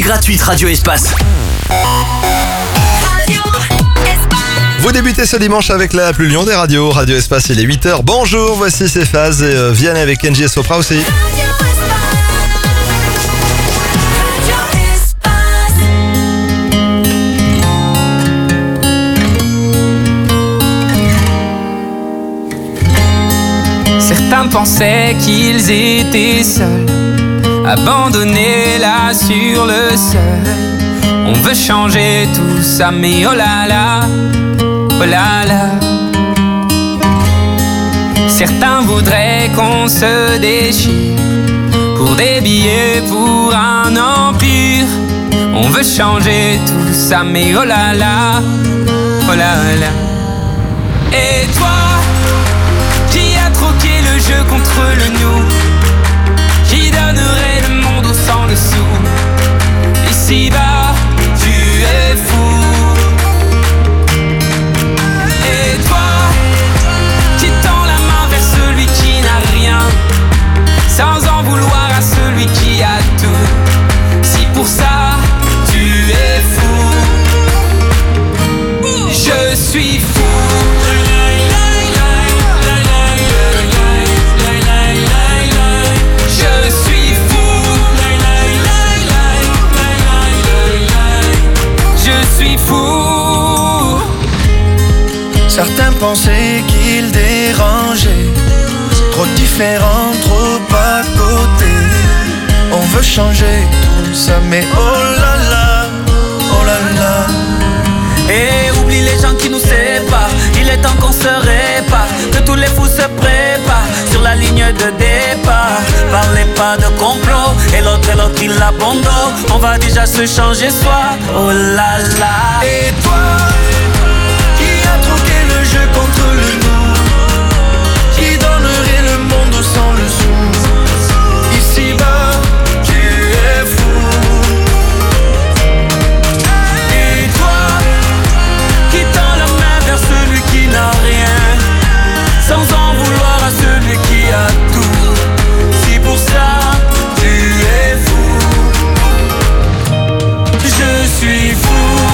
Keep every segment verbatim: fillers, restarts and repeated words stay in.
gratuite Radio Espace. Vous débutez ce dimanche avec la plus Lyon des radios, Radio Espace, il est huit heures. Bonjour, voici c'est Phase et euh, Vianney avec Kenji et Sopra aussi. Certains pensaient qu'ils étaient seuls, abandonnés là sur le sol. On veut changer tout ça, mais oh là là, oh là là. Certains voudraient qu'on se déchire pour des billets, pour un empire. On veut changer tout ça, mais oh là là, oh là là. Et toi, qui a troqué le jeu contre le nous, qui donnerait le monde au sang dessous. Ici-bas, tu es fou. Et toi, qui tend la main vers celui qui n'a rien, sans en vouloir à celui qui a tout. Si pour ça, tu es fou, je suis fou. Certains pensaient qu'ils dérangeaient, trop différents, trop à côté. On veut changer tout ça, mais oh là là, oh là là. Et oublie les gens qui nous séparent, il est temps qu'on se répare, que tous les fous se préparent sur la ligne de départ. Parlez pas de complot, et l'autre et l'autre il abandonne. On va déjà se changer soi, oh là là. Et toi, le jeu contre le nous, qui donnerait le monde sans le sou. Ici-bas, tu es fou. Et toi, qui tend la main vers celui qui n'a rien, sans en vouloir à celui qui a tout. Si pour ça, tu es fou, je suis fou.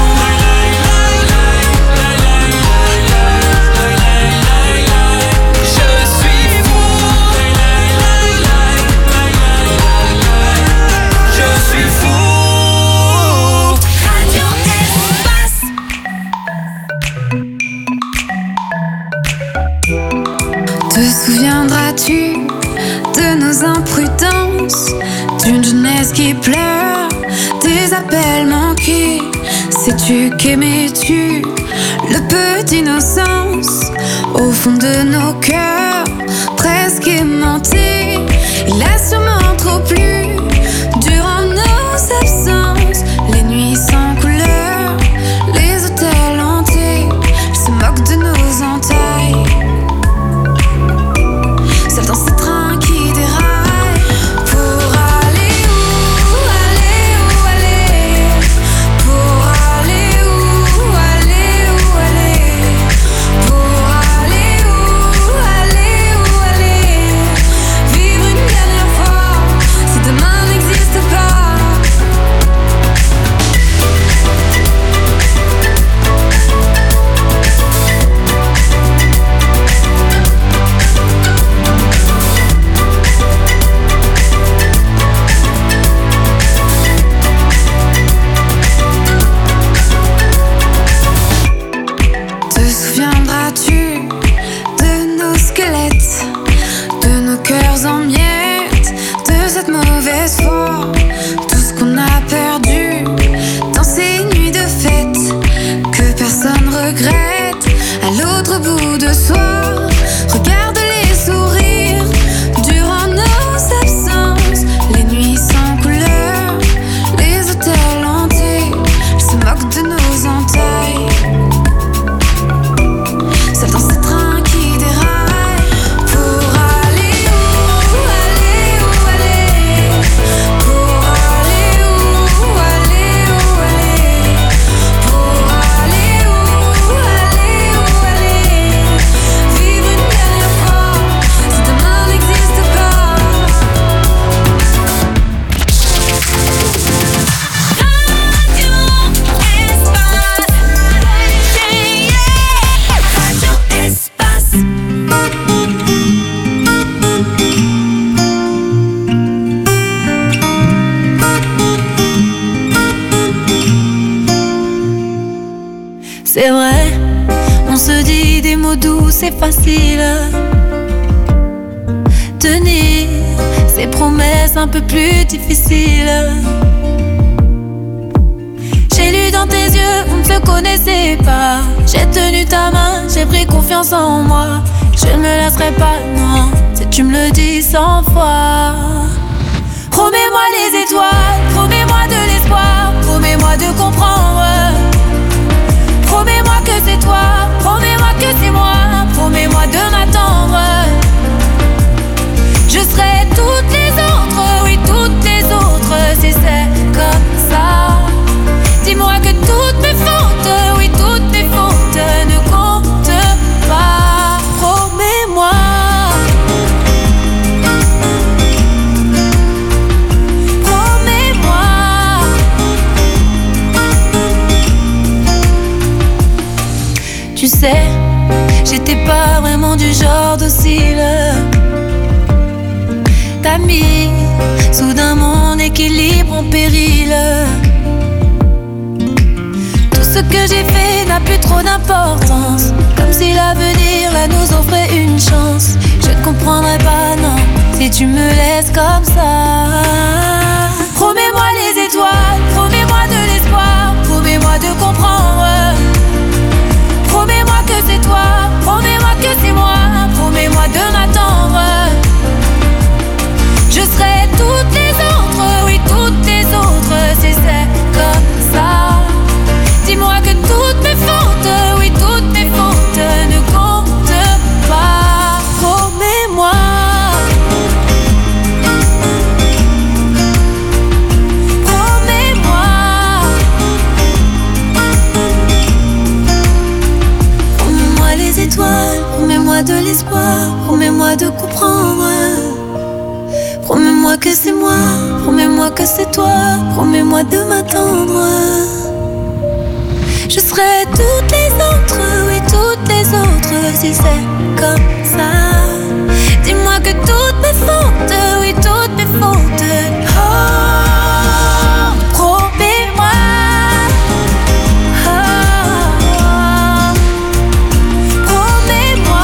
Te souviendras-tu de nos imprudences, d'une jeunesse qui pleure, des appels manqués? Sais-tu qu'aimais-tu le peu d'innocence au fond de nos cœurs, presque aimantés? Il a sûrement trop plu durant nos absences, les nuits sans couleur, les hôtels hantés. Il se moque de nos entailles. Demain c'est facile. Tenir ses promesses un peu plus difficiles. J'ai lu dans tes yeux, on ne te connaissait pas. J'ai tenu ta main, j'ai pris confiance en moi. Je ne me lasserai pas, non, si tu me le dis cent fois. Promets-moi les étoiles, promets-moi de l'espoir, promets-moi de comprendre. Promets-moi que c'est toi, promets-moi que c'est moi, promets-moi de m'attendre. Je serai toutes les autres, oui toutes les autres, si c'est comme ça. Dis-moi que toutes mes fautes, oui toutes mes fautes ne comptent pas. Promets-moi. Promets-moi. Tu sais, j'étais pas vraiment du genre docile. T'as mis soudain mon équilibre en péril. Tout ce que j'ai fait n'a plus trop d'importance. Comme si l'avenir là nous offrait une chance. Je ne comprendrai pas, non, si tu me laisses comme ça. Promets-moi les étoiles, promets-moi de l'espoir, promets-moi de comprendre. Promets-moi que c'est toi, promets-moi que c'est moi, promets-moi de m'attendre. Je serai toutes les autres, oui toutes les autres, si c'est comme ça. Dis-moi que toutes mes fautes, oui toutes mes fautes ne comptent pas. Promets-moi. Promets-moi. Promets-moi les étoiles, promets-moi de l'espoir, promets-moi de comprendre. Promets-moi que c'est moi, promets-moi que c'est toi, promets-moi de m'attendre. Je serai toutes les autres, oui toutes les autres, si c'est comme ça. Dis-moi que toutes mes fautes, oui toutes mes fautes. Oh, promets-moi. Oh, promets-moi.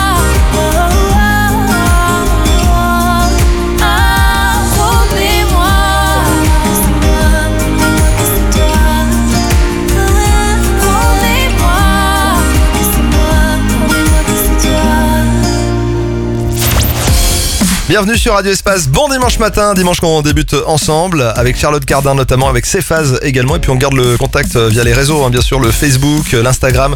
Bienvenue sur Radio Espace, bon dimanche matin, dimanche qu'on débute ensemble avec Charlotte Cardin notamment, avec Cephase également, et puis on garde le contact via les réseaux, hein, bien sûr le Facebook, l'Instagram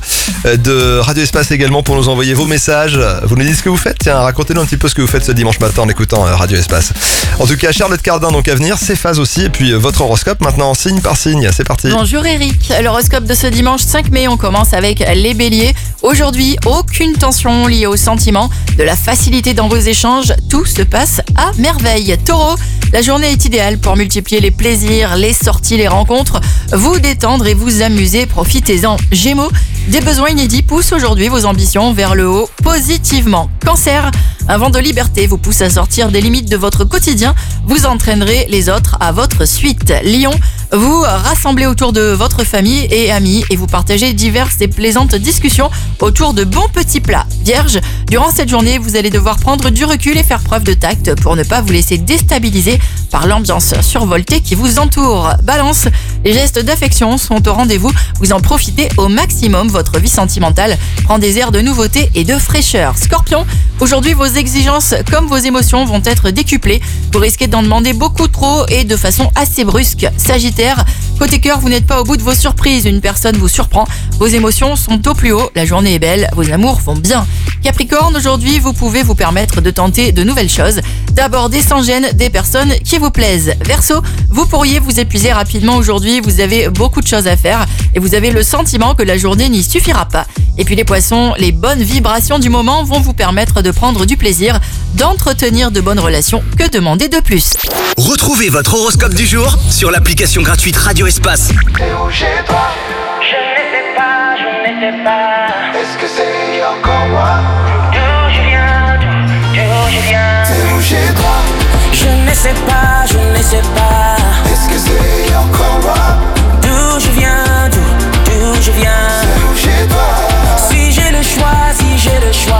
de Radio Espace également pour nous envoyer vos messages. Vous nous dites ce que vous faites, tiens, racontez-nous un petit peu ce que vous faites ce dimanche matin en écoutant Radio Espace. En tout cas, Charlotte Cardin donc à venir, Cephase aussi, et puis votre horoscope maintenant signe par signe, c'est parti. Bonjour Eric, l'horoscope de ce dimanche cinq mai, on commence avec les béliers. Aujourd'hui, aucune tension liée aux sentiments, de la facilité dans vos échanges, tout se passe à merveille. Taureau, la journée est idéale pour multiplier les plaisirs, les sorties, les rencontres, vous détendre et vous amuser, profitez-en. Gémeaux, des besoins inédits poussent aujourd'hui vos ambitions vers le haut positivement. Cancer, un vent de liberté vous pousse à sortir des limites de votre quotidien, vous entraînerez les autres à votre suite. Lion, vous rassemblez autour de votre famille et amis et vous partagez diverses et plaisantes discussions autour de bons petits plats. Vierge, durant cette journée, vous allez devoir prendre du recul et faire preuve de tact pour ne pas vous laisser déstabiliser par l'ambiance survoltée qui vous entoure. Balance, les gestes d'affection sont au rendez-vous, vous en profitez au maximum, votre vie sentimentale prend des airs de nouveauté et de fraîcheur. Scorpion, aujourd'hui vos exigences comme vos émotions vont être décuplées, vous risquez d'en demander beaucoup trop et de façon assez brusque. Sagittaire, côté cœur, vous n'êtes pas au bout de vos surprises, une personne vous surprend, vos émotions sont au plus haut, la journée est belle, vos amours vont bien. Capricorne, aujourd'hui vous pouvez vous permettre de tenter de nouvelles choses, d'aborder sans gêne des personnes qui vous plaisent. Verseau, vous pourriez vous épuiser rapidement aujourd'hui, vous avez beaucoup de choses à faire et vous avez le sentiment que la journée n'y suffira pas. Et puis les poissons, les bonnes vibrations du moment vont vous permettre de prendre du plaisir, d'entretenir de bonnes relations. Que demander de plus? Retrouvez votre horoscope du jour sur l'application gratuite Radio Espace. T'es où chez toi? Je ne sais pas, je ne sais pas. Est-ce que c'est encore moi? D'où je viens, d'où, d'où je viens. T'es où chez toi? Je ne sais pas, je ne sais pas. Est-ce que c'est encore moi? D'où je viens, d'où, d'où je viens. C'est où chez toi? Si j'ai le choix, si j'ai le choix.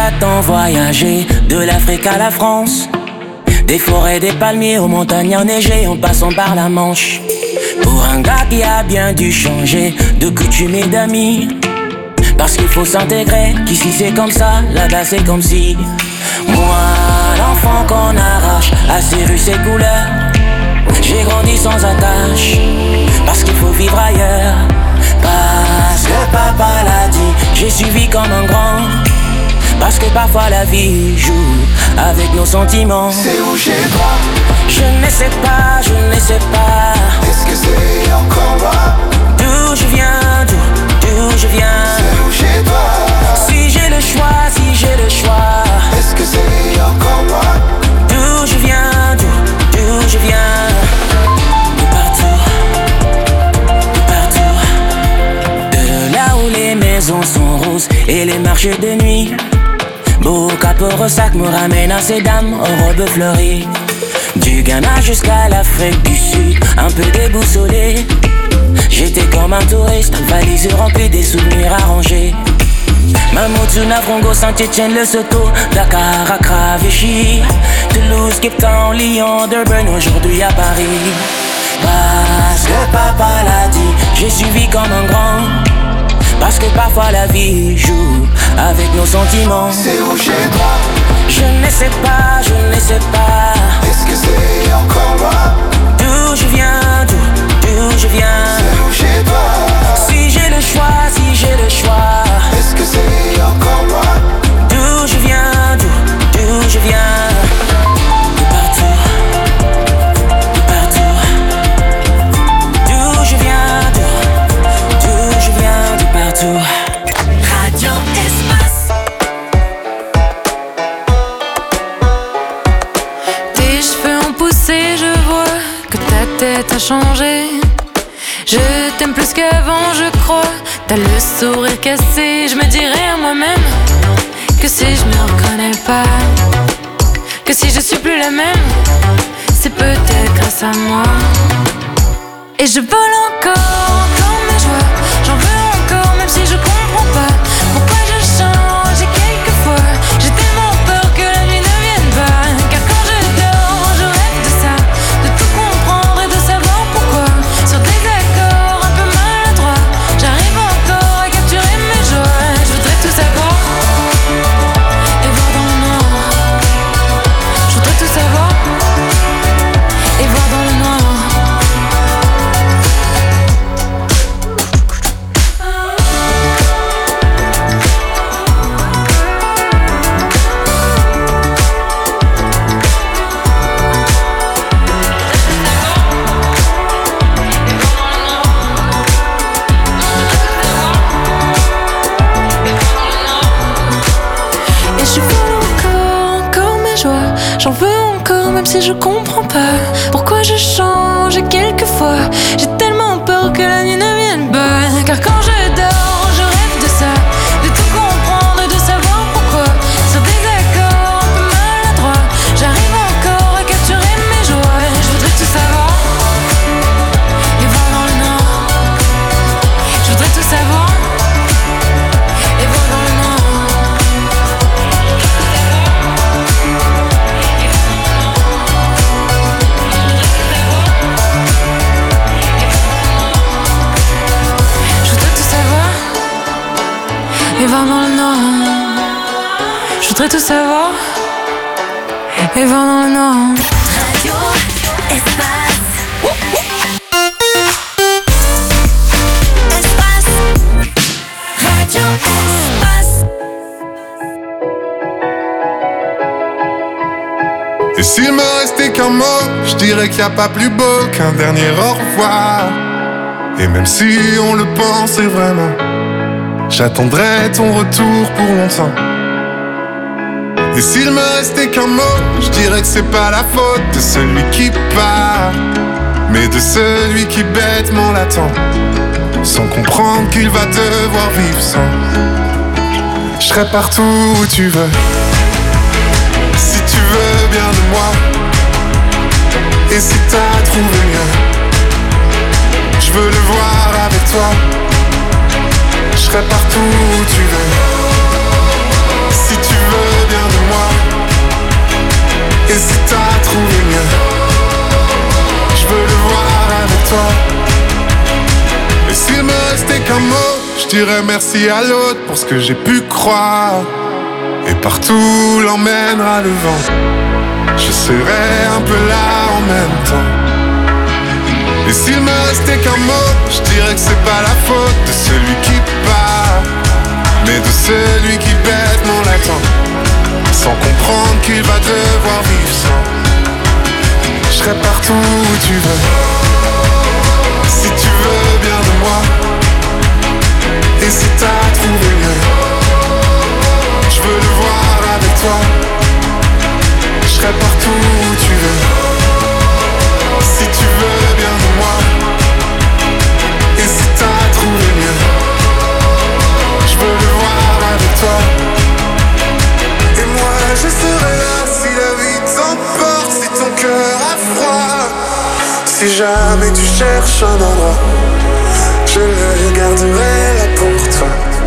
quatre ans voyagé de l'Afrique à la France. Des forêts, des palmiers aux montagnes enneigées en passant par la Manche. Pour un gars qui a bien dû changer de coutume et d'amis. Parce qu'il faut s'intégrer, qu'ici c'est comme ça, là-bas c'est comme si. Moi, l'enfant qu'on arrache à ses rues, ses couleurs. J'ai grandi sans attache, parce qu'il faut vivre ailleurs. Parce que papa l'a dit, j'ai suivi comme un grand. Parce que parfois la vie joue avec nos sentiments. C'est où chez toi? Je ne sais pas, je ne sais pas. Est-ce que c'est encore moi? D'où je viens, d'où, d'où je viens. C'est où chez toi? Si j'ai le choix, si j'ai le choix. Est-ce que c'est encore moi? D'où je viens, d'où, d'où je viens. De partout, de partout. De là où les maisons sont roses et les marchés de nuit. Beau capot sac me ramène à ces dames aux robes fleuries. Du Ghana jusqu'à l'Afrique du Sud, un peu déboussolé. J'étais comme un touriste, valise remplie des souvenirs arrangés. Mamoudzou, Navrongo, Saint-Etienne, Lesotho, Dakar, Accra, Vichy, Toulouse, Cape Town, Lyon, Durban, aujourd'hui à Paris. Parce que papa l'a dit, j'ai suivi comme un grand. Parce que parfois la vie joue avec nos sentiments. C'est où chez toi? Je ne sais pas, je ne sais pas. Est-ce que c'est encore moi? D'où je viens, d'où, d'où je viens. C'est où chez toi? Si j'ai le choix, si j'ai le choix. Est-ce que c'est encore moi? D'où je viens, d'où, d'où je viens. De partout, de partout. D'où je viens, d'où, d'où je viens, de partout. Radio Espace. Tes cheveux ont poussé, je vois que ta tête a changé. Je t'aime plus qu'avant, je crois. T'as le sourire cassé. Je me dirais à moi-même que si je me reconnais pas, que si je suis plus la même, c'est peut-être grâce à moi. Et je vole encore, encore mes joies. J'en veux encore, même si je comprends pas pourquoi je change. Et quelquefois, j'ai tellement peur que la nuit ne vienne pas. Car quand je dors, je rêve de ça, de tout comprendre et de savoir pourquoi. Sur des accords un peu maladroits, j'arrive encore à capturer mes joies. Je voudrais tout savoir et voir dans le noir. Je voudrais tout savoir et voir dans le noir. Et je vole encore, encore mes joies. J'en veux encore, même si je comprends pas pourquoi je change. Et quelquefois, j'ai tellement peur que la nuit ne vienne pas. Car quand je dors, je rêve de ça, de tout comprendre et de savoir pourquoi. Sur des accords un peu maladroits, j'arrive encore à capturer mes joies. Je voudrais tout savoir et voir dans le noir. Je voudrais tout savoir et voir dans le noir. Et voir dans le noir. Je voudrais tout savoir et voir dans le noir. Radio Espace. Espace. Radio Espace. Et s'il me restait qu'un mot, je dirais qu'il n'y a pas plus beau qu'un dernier au revoir. Et même si on le pensait vraiment, j'attendrai ton retour pour longtemps. Et s'il me restait qu'un mot, je dirais que c'est pas la faute de celui qui part, mais de celui qui bêtement l'attend, sans comprendre qu'il va devoir vivre sans. Je serai partout où tu veux, si tu veux bien de moi. Et si t'as trouvé mieux, je veux le voir avec toi. Je serai partout où tu veux, si tu veux s'il me restait qu'un mot, je dirais merci à l'autre pour ce que j'ai pu croire. Et partout l'emmènera le vent, je serai un peu là en même temps. Et s'il me restait qu'un mot, je dirais que c'est pas la faute de celui qui part, mais de celui qui bête mon latin, sans comprendre qu'il va devoir vivre sans. Je serai partout où tu veux, si tu veux bien de moi. Et si t'as trouvé mieux, je veux le voir avec toi. Je serai partout où tu veux, si tu veux bien de moi. Et si t'as trouvé mieux, je veux le voir avec toi. Et moi je serai là si la vie t'emporte, si ton cœur a froid. Si jamais tu cherches un endroit, je le garderai là pour toi.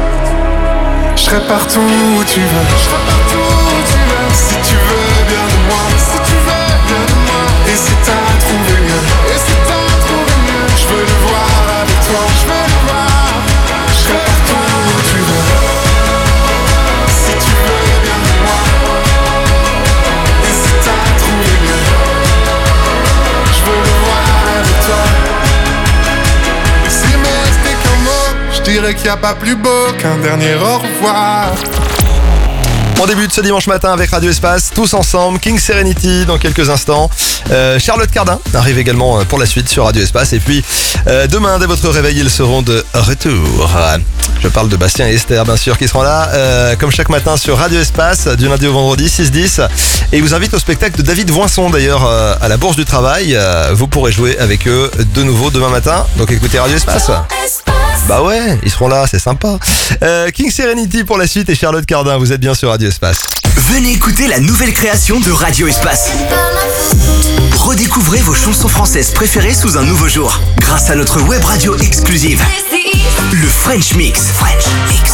Je serai partout où tu veux, je serai partout où tu veux. Si tu veux bien de moi, si tu veux bien de moi. Et si t'as trouvé mieux, et si t'as trouvé mieux, je veux le voir avec toi, je veux le voir. Je serai partout où tu veux, si tu veux bien de moi. Et si t'as trouvé mieux, je veux le voir avec toi. Et s'il me restait qu'un mot, je dirais qu'il n'y a pas plus beau qu'un dernier au revoir. On débute ce dimanche matin avec Radio Espace, tous ensemble, King Serenity dans quelques instants. Euh, Charlotte Cardin arrive également pour la suite sur Radio Espace. Et puis euh, demain, dès votre réveil, ils seront de retour. Je parle de Bastien et Esther, bien sûr, qui seront là, euh, comme chaque matin sur Radio Espace, du lundi au vendredi, six dix. Et ils vous invitent au spectacle de David Voinson, d'ailleurs, euh, à la Bourse du Travail. Euh, vous pourrez jouer avec eux de nouveau demain matin. Donc écoutez Radio Espace. Bah ouais, ils seront là, c'est sympa. Euh, King Serenity pour la suite et Charlotte Cardin, vous êtes bien sur Radio Espace. Venez écouter la nouvelle création de Radio Espace. Redécouvrez vos chansons françaises préférées sous un nouveau jour, grâce à notre web radio exclusive, le French Mix. French Mix.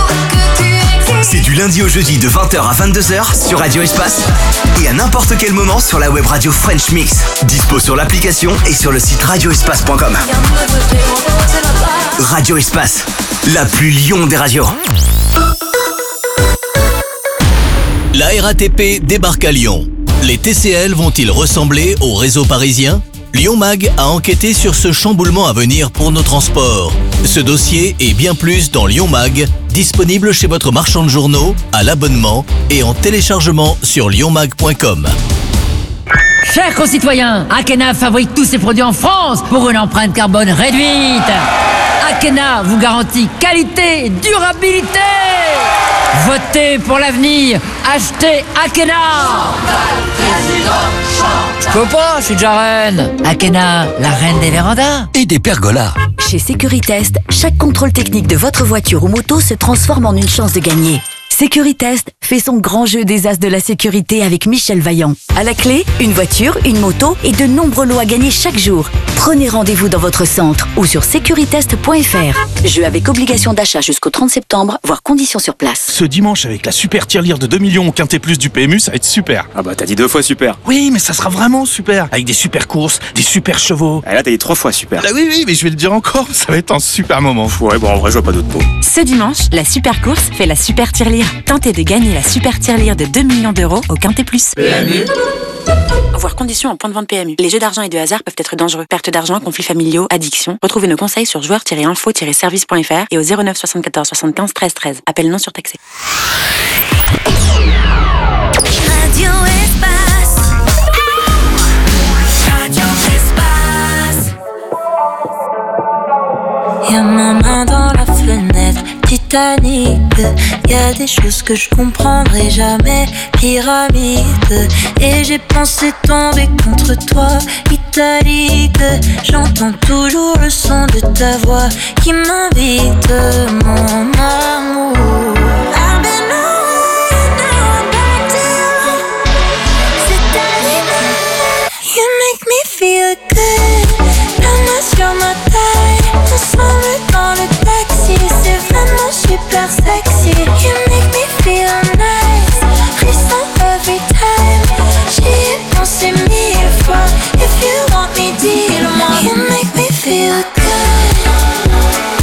C'est du lundi au jeudi de vingt heures à vingt-deux heures sur Radio Espace et à n'importe quel moment sur la web radio French Mix. Dispo sur l'application et sur le site radio espace point com. Radio Espace, la plus Lyon des radios. La R A T P débarque à Lyon. Les T C L vont-ils ressembler au réseau parisien ? Lyon Mag a enquêté sur ce chamboulement à venir pour nos transports. Ce dossier et bien plus dans Lyon Mag, disponible chez votre marchand de journaux, à l'abonnement et en téléchargement sur lyon mag point com. Chers concitoyens, Akena fabrique tous ses produits en France pour une empreinte carbone réduite. Akena vous garantit qualité et durabilité. Votez pour l'avenir, achetez Akena. Je peux pas, je suis déjà reine. Akena, la reine des vérandas. Et des pergolas. Chez Securitest, chaque contrôle technique de votre voiture ou moto se transforme en une chance de gagner. Securitest fait son grand jeu des as de la sécurité avec Michel Vaillant. À la clé, une voiture, une moto et de nombreux lots à gagner chaque jour. Prenez rendez-vous dans votre centre ou sur securitest point f r. Jeu avec obligation d'achat jusqu'au trente septembre, voire conditions sur place. Ce dimanche, avec la super tirelire de deux millions au Quintet Plus du P M U, ça va être super. Ah bah t'as dit deux fois super. Oui, mais ça sera vraiment super. Avec des super courses, des super chevaux. Ah là t'as dit trois fois super. Ah oui, oui, mais je vais le dire encore, ça va être un super moment. Ouais, bon en vrai je vois pas d'autres mots. Ce dimanche, la super course fait la super tirelire. Tentez de gagner la super tirelire de deux millions d'euros au Quintet Plus. P M U. Voir conditions en point de vente P M U. Les jeux d'argent et de hasard peuvent être dangereux. Perte d'argent, conflits familiaux, addiction. Retrouvez nos conseils sur joueurs tiret info tiret service point f r et au zéro neuf soixante-quatorze soixante-quinze treize treize. Appel non surtaxé. Radio Espace. Radio Espace. Y'a ma main dans la fenêtre, Titanic. Y'a des choses que je comprendrai jamais, pyramide. Et j'ai pensé tomber contre toi, italique. J'entends toujours le son de ta voix qui m'invite, mon amour. I've been on, now I'm back to you. C'est arrivé, you make me feel good. La main sur ma taille, ensemble dans le taxi. C'est vraiment super sexy. You make me feel nice, frisson every time. J'y ai pensé mille fois. If you want me, dis-le-moi. You make me feel good.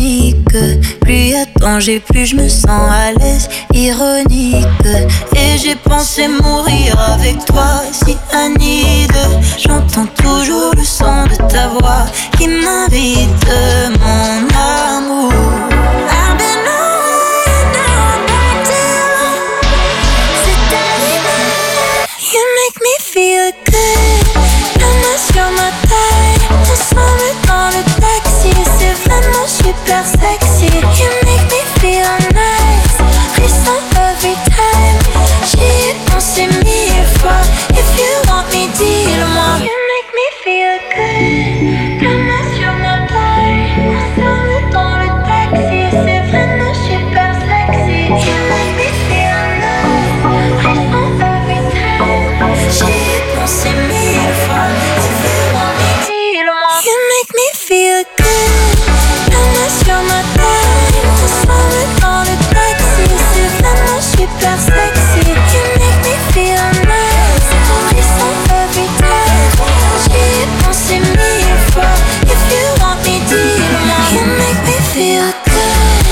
chronique. Plus y a danger, plus je me sens à l'aise, ironique. Et j'ai pensé mourir avec toi, si Anide. J'entends toujours le son de ta voix qui m'invite, mon amour. I've been on, now I'm back to c'est terminé. You make me feel good. La main sur ma taille, ensemble dans le taxi, c'est vraiment super sexy. You make me feel nice, frisson every time. J'y ai pensé mille fois. If you want me, dis-le-moi. You make me feel good. La main sur ma taille, ensemble dans le taxi, c'est vraiment super sexy. You make me feel nice, frisson every time. J'y ai pensé mille fois. If you want me, dis-le-moi. You make me feel good. La main sur ma taille, ensemble dans le taxi, c'est vraiment super sexy. You make me feel nice, frisson every time. J'y ai pensé mille fois. If you want me, dis-le-moi. You make me feel good.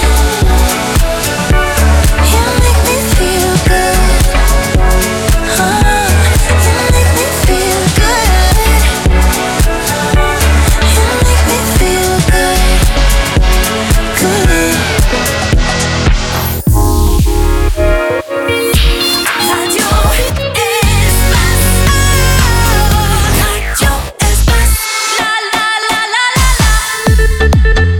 You make me feel good. Oh, you make me feel good. You make me feel good. Good. Radio Espace. Radio Espace. La la la la la la.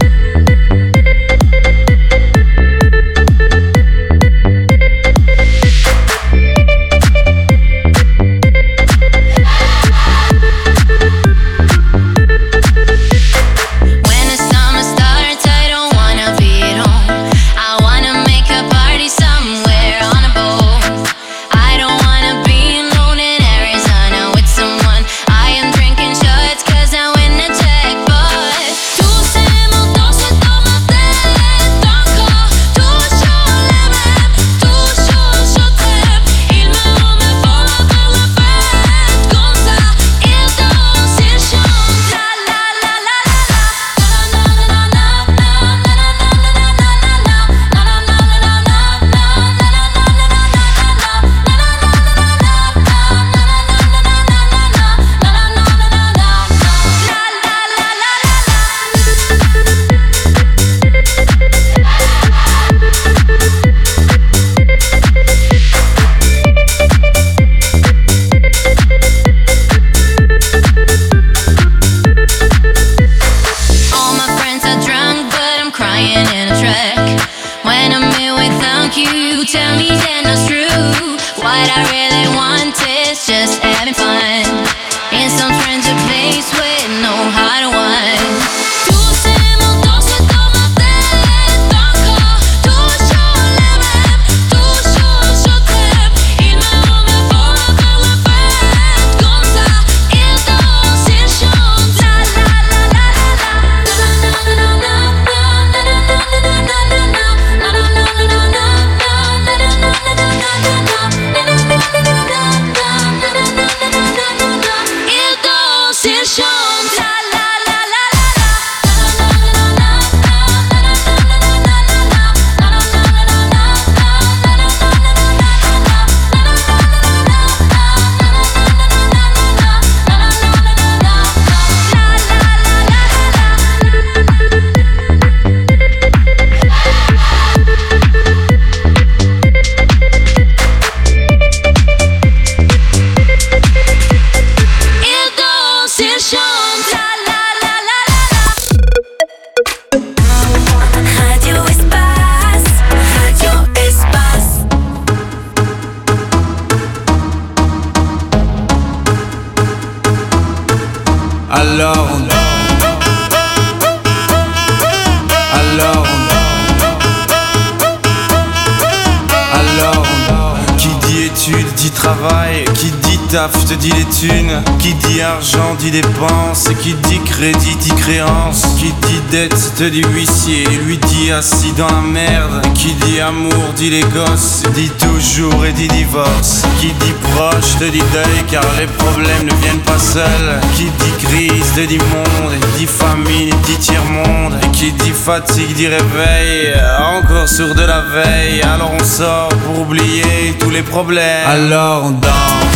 When the summer starts, I don't wanna be at home. I wanna make a party somewhere on a boat. I don't wanna be alone in Arizona with someone. I am drinking shots cause I win the jackpot. Tous ces montants se dans ma tête encore. Toujours les mêmes, toujours je t'aime. Ils me remettent pour faire la fête. Comme ça, ils dansent, ils chantent. La la la la la la. All my friends are drunk, but I'm crying in a track. When I'm here without you, you tell me that it's true. What I really want is just having fun in some stranger place with no hard one. Tous ces montants se dans ma tête encore. Toujours les mêmes, toujours je t'aime. Ils me remettent pour faire la fête. Comme ça, ils dansent, ils chantent. La la la la la la. Ils dansent, ils chantent. La la la la Ils dansent, ils chantent. La la la la la. Radio Espace. Radio Espace. Alors on Alors on Alors on Qui dit études dit travail, qui dit taf, te dit les thunes. Qui dit argent dit dépenses, qui dit crédit dit créance. Qui dit dette te dit huissier, lui dit assis dans la merde. Qui dit amour dit les gosses, dit toujours et dit divorce. Qui dit proche te dit deuil car les problèmes ne viennent pas seuls. Qui dit crise te dit monde, dit famine dit tiers-monde. Et qui dit fatigue dit réveil, encore sourd de la veille. Alors on sort pour oublier tous les problèmes. Alors on danse,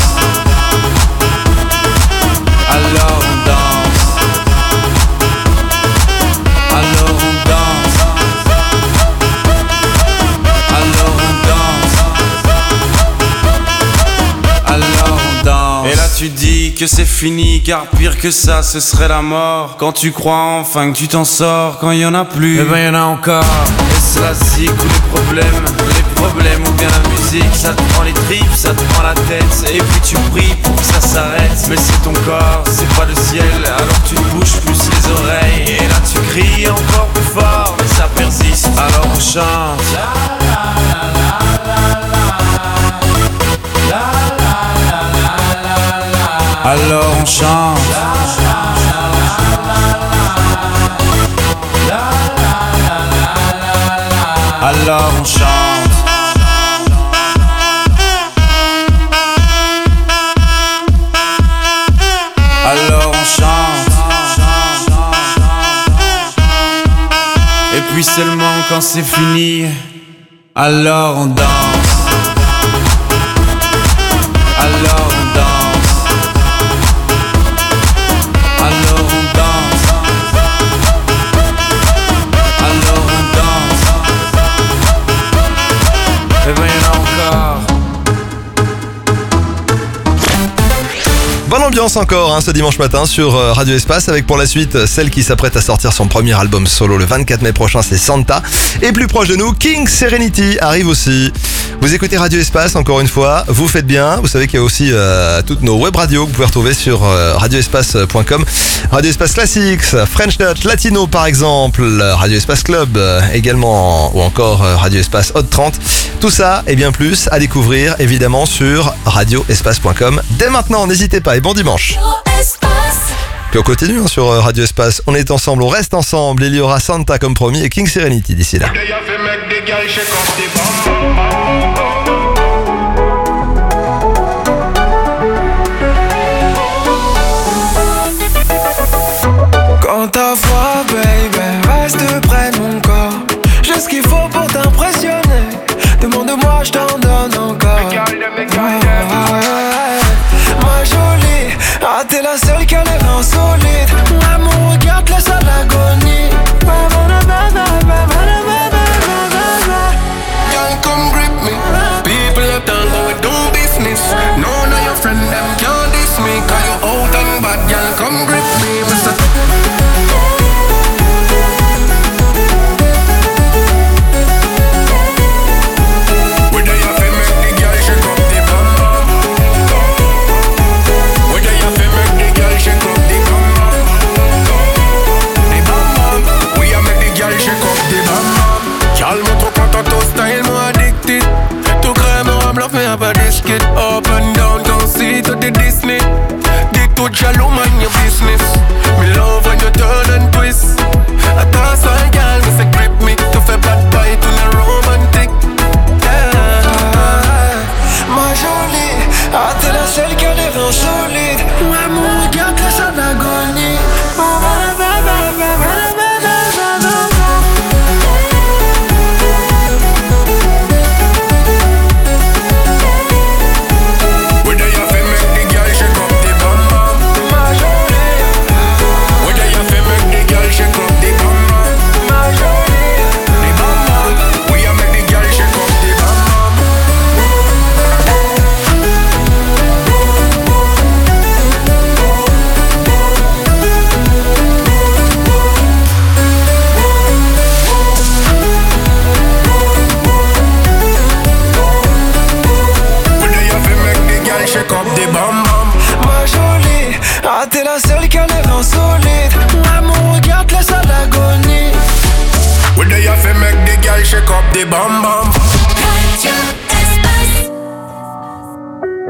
alors on danse, alors on danse, alors on danse, alors on danse. Et là tu dis que c'est fini car pire que ça ce serait la mort. Quand tu crois enfin que tu t'en sors, quand il y en a plus, eh ben y en a encore. Et c'est la zik ou les problèmes, les problèmes ou bien la musique. Ça te prend les tripes, ça te prend la tête. Et puis tu pries pour que ça s'arrête. Mais c'est ton corps, c'est pas le ciel. Alors tu te bouges plus les oreilles. Et là tu cries encore plus fort, mais ça persiste. Alors on chante. Alors on chante. Alors on chante. Alors on chante. Et puis seulement quand c'est fini, alors on danse. Alors on danse. Alors on danse. Alors on danse. Eh ben y'en a encore. Bonne ambiance encore hein, ce dimanche matin sur Radio Espace avec pour la suite celle qui s'apprête à sortir son premier album solo le vingt-quatre mai prochain, c'est Santa. Et plus proche de nous, King Serenity arrive aussi. Vous écoutez Radio Espace encore une fois, vous faites bien. Vous savez qu'il y a aussi euh, toutes nos web radios que vous pouvez retrouver sur euh, radio espace point com. Radio Espace Classics, French Touch, Latino par exemple, Radio Espace Club euh, également, ou encore euh, Radio Espace Hot trente. Tout ça et bien plus à découvrir évidemment sur radio espace point com. Dès maintenant, n'hésitez pas et bon dimanche. Puis on continue hein, sur Radio Espace. On est ensemble, on reste ensemble. Il y aura Santa comme promis et King Serenity d'ici là. Quand ta voix, baby, reste près de mon corps. J'ai ce qu'il faut pour t'impressionner. Demande-moi, je t'en donne encore. Ah, ma jolie, ah t'es la seule qui a l'air insolite. Mon regard te laisse à l'agonie. Girl, come grip me. People are done, how we do business. None of your friends, them can't diss me. Cause you out and bad, girl, come grip me. Mister me have a disket up and down, don't see to the Disney. Dick to jaloux, mind your business. Me love when you turn and twist. I toss a girl, me say grip me. To fais bad bite, to the romantic. Yeah. Ma jolie, ah t'es la seule qui a l'air insolite. Ouais, mon regard te laisse à l'agonie. T'es la seule qui a l'air insolite. Ouais, mon regard te laisse à l'agonie. What do you have to make the girl shake up the bum bum? Radio Espace.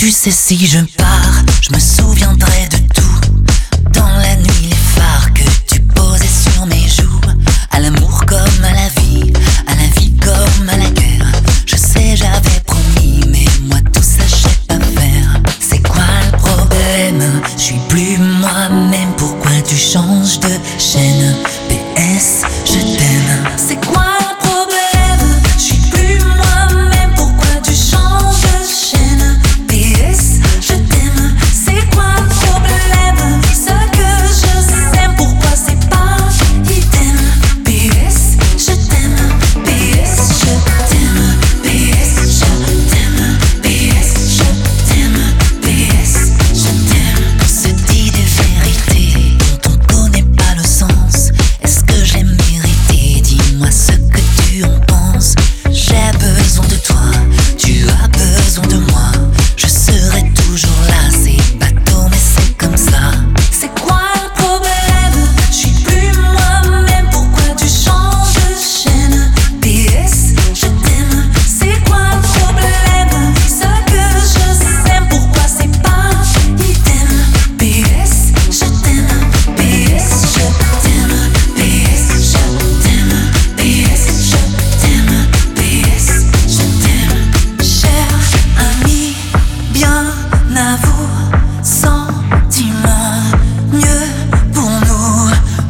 Tu sais, si je pars, je me souviendrai de tout. Dans la nuit, les phares que tu posais sur mes joues. À l'amour comme à la vie, à la vie comme à la guerre. Je sais, j'avais promis, mais moi tout ça je sais pas faire. C'est quoi le problème? Je suis plus moi-même, pourquoi tu changes de chaîne? P S, je t'aime. C'est quoi le problème? Je suis plus moi-même, pourquoi tu changes de chaîne? P S, je t'aime. C'est quoi le problème? Ce que je sème, pourquoi c'est pas idem? P S, je t'aime. P S, je t'aime. P S, je t'aime. P S, je t'aime. P S, je t'aime. Se dit des vérités dont on connaît pas le sens. Est-ce que je l'ai mérité? Dis-moi ce que tu en penses. J'ai besoin de toi, tu as besoin de moi. Je serai toujours là, c'est bateau mais c'est comme ça. C'est quoi le problème? Je suis plus moi-même, pourquoi tu changes de chaîne? P S, je t'aime. C'est quoi le problème? Ce que je sème, pourquoi c'est pas idem? P S, je t'aime. P S, je t'aime. P S, je t'aime. P S, je t'aime. P S, je t'aime. Cher ami, bien à vous, sentiment mieux pour nous.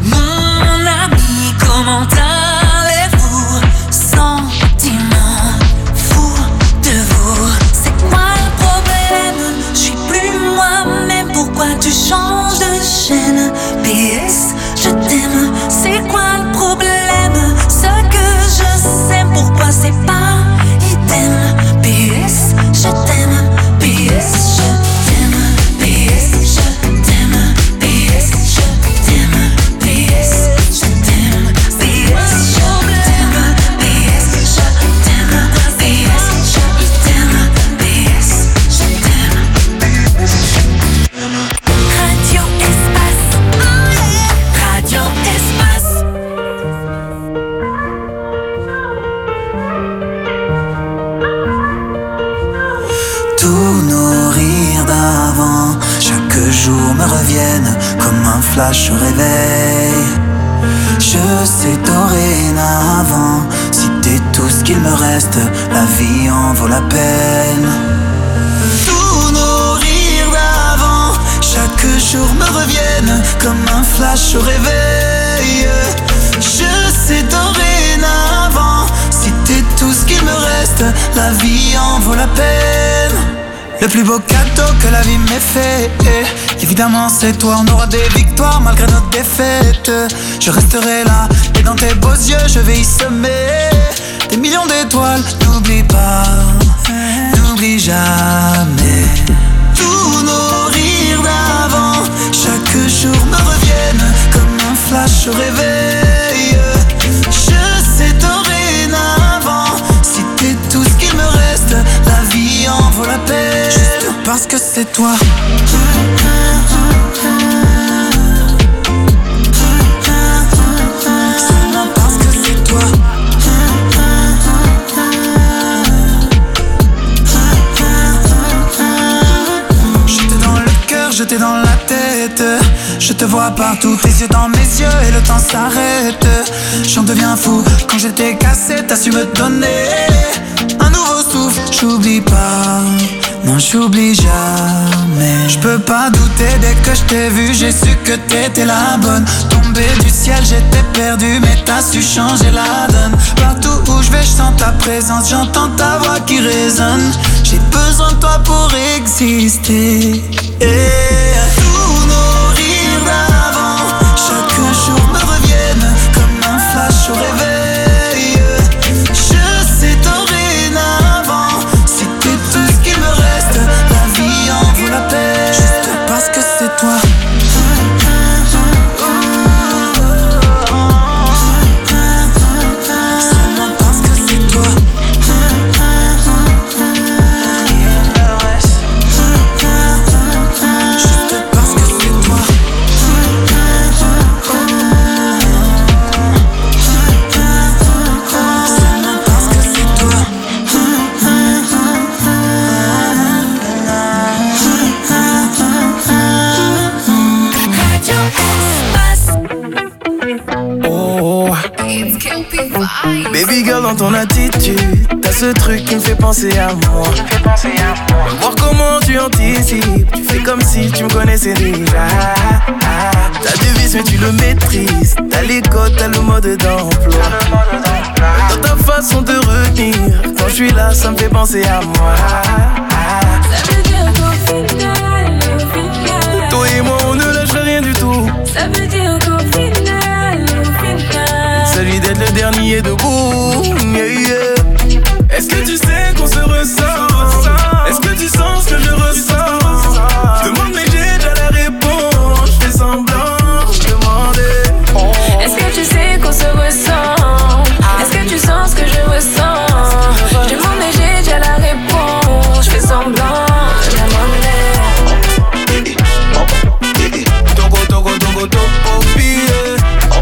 Mon ami, comment allez-vous? Sentiment fou de vous. C'est quoi le problème? Je suis plus moi-même, pourquoi tu changes de chaîne? P S, je t'aime. C'est quoi le problème? Ce que je sème, pourquoi c'est pas idem? P S, je t'aime. P S, je t'aime. P S, je t'aime. P S, je t'aime. P S, je t'aime. P S, je t'aime. P S, je t'aime. P S, je t'aime. P S, je t'aime. Radio Espace. Radio Espace. Tous nos rires d'avant, chaque jour me reviennent comme un flash au réveil. Je sais dorénavant, si t'es tout ce qu'il me reste, la vie en vaut la peine. Tous nos rires d'avant, chaque jour me reviennent comme un flash au réveil. Je sais dorénavant, si t'es tout ce qu'il me reste, la vie en vaut la peine. Le plus beau cadeau que la vie m'ait fait, eh, évidemment c'est toi. On aura des victoires malgré nos défaites. Je resterai là et dans tes beaux yeux je vais y semer des millions d'étoiles. N'oublie pas, n'oublie jamais. Tous nos rires d'avant, chaque jour me reviennent comme un flash au réveil. Je sais dorénavant, si t'es tout ce qu'il me reste, la vie en vaut la peine. Juste parce que c'est toi. Seulement parce que c'est toi. J'étais dans le cœur, j'étais dans la tête. Je te vois partout, tes yeux dans mes yeux et le temps s'arrête. J'en deviens fou, quand j'étais cassé, t'as su me donner un nouveau souffle. J'oublie pas, non j'oublie jamais. Je peux pas douter, dès que je t'ai vu, j'ai su que t'étais la bonne. Tombé du ciel, j'étais perdu, mais t'as su changer la donne. Partout où je vais, je sens ta présence, j'entends ta voix qui résonne. J'ai besoin de toi pour exister. Et tous nos rires d'avant, chaque jour me reviennent comme un flash au réveil. Je sais dorénavant, si t'es tout ce qu'il me reste, la vie en vaut la peine. Juste parce que c'est toi. Seulement parce que c'est toi. Juste Oh, baby girl, dans ton attitude, t'as ce truc qui me fait penser à moi. Voir comment tu anticipes, tu fais comme si tu me connaissais déjà. T'as du vice mais tu le maîtrises, t'as les codes, t'as le mode d'emploi. Dans ta façon de retenir, quand je suis là, ça me fait penser à moi. Ça veut dire qu'au final, au final, toi et moi on ne lâche rien du tout. ça veut dire qu'au final, au final, Il s'agit d'être le dernier debout. Yeah, yeah. Est-ce que tu sais qu'on se ressent? Est-ce que tu sens ce que je ressens? Je demande mais j'ai déjà la réponse. Je fais semblant de demander. est-ce que tu sais qu'on se ressent? Est-ce que tu sens ce que je ressens? Je demande mais j'ai déjà la réponse. Je fais semblant de demander. Togo, togo, togo, togo, pire.